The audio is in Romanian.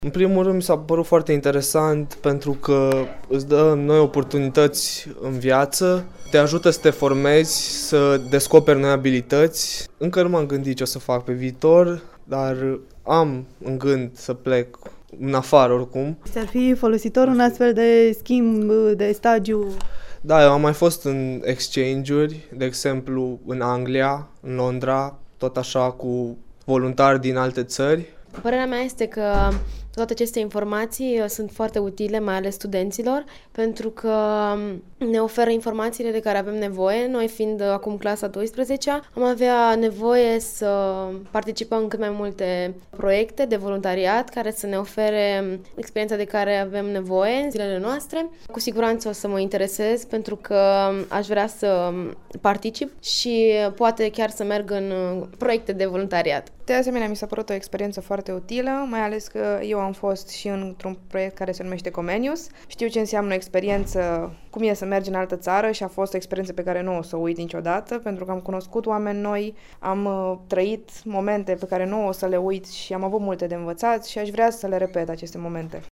În primul rând mi s-a părut foarte interesant pentru că îți dă noi oportunități în viață, te ajută să te formezi, să descoperi noi abilități. Încă nu m-am gândit ce o să fac pe viitor, dar am în gând să plec în afară oricum. Ți-ar fi folositor un astfel de schimb, de stagiu? Da, eu am mai fost în exchange-uri, de exemplu în Anglia, în Londra, tot așa cu voluntari din alte țări. Părerea mea este că toate aceste informații sunt foarte utile, mai ales studenților, pentru că ne oferă informațiile de care avem nevoie. Noi fiind acum clasa 12-a, am avea nevoie să participăm în cât mai multe proiecte de voluntariat care să ne ofere experiența de care avem nevoie în zilele noastre. Cu siguranță o să mă interesez pentru că aș vrea să particip și poate chiar să merg în proiecte de voluntariat. De asemenea, mi s-a părut o experiență foarte utilă, mai ales că eu am fost și într-un proiect care se numește Comenius. Știu ce înseamnă o experiență, cum e să mergi în altă țară și a fost o experiență pe care nu o să o uit niciodată, pentru că am cunoscut oameni noi, am trăit momente pe care nu o să le uit și am avut multe de învățat și aș vrea să le repet aceste momente.